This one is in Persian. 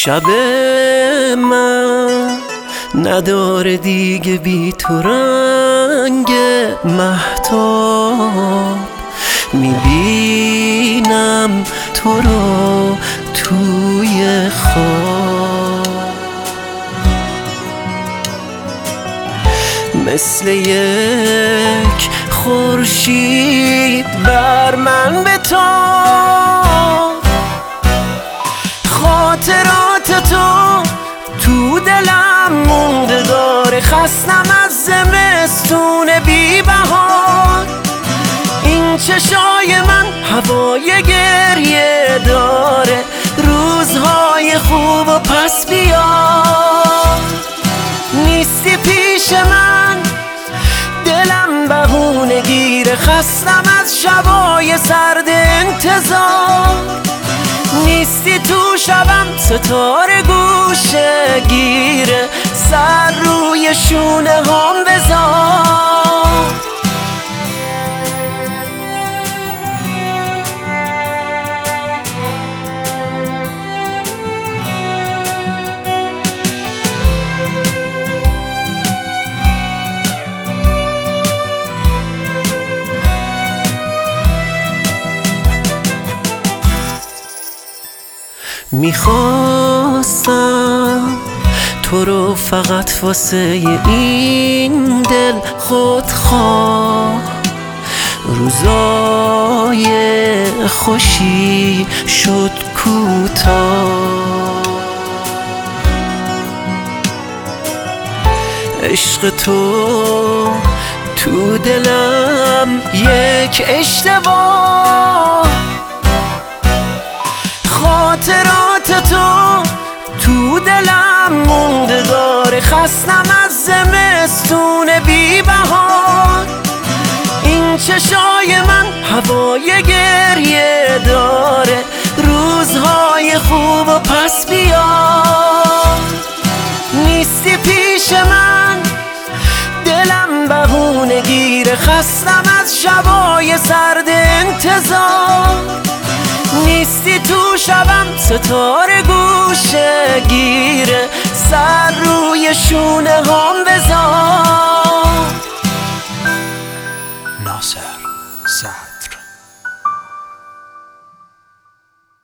شب من نداره دیگه بی تو رنگ مهتاب، میبینم تو رو توی خواب، مثل یک خورشید بر من بتاب. خاطرات تو دلم مونده داره، خستم از زمستون بی بهار. این چشای من هوای گریه داره، روزهای خوب و پس بیار. نیستی پیش من، دلم بهونه گیره، خستم از شبای سرد انتظار. نیستی تو شبم، ستاره گوشه گیره، سر روی شونه هم بذار. میخواستم تو رو فقط واسه این دل خودخواه، روزای خوشی شد کوتاه. عشق تو دلم یک اشتباه. خاطرات تو دلم مونده داره، خستم از زمستون بی بهار. این چشای من هوای گریه داره، روزهای خوب و پس بیار. نیستی پیش من، دلم بهونه گیره، خستم از شبای سرد انتظار. نیستی تو شبم، ستاره گوشه گیره، سر روی شونه هم بذار. ناصر سعد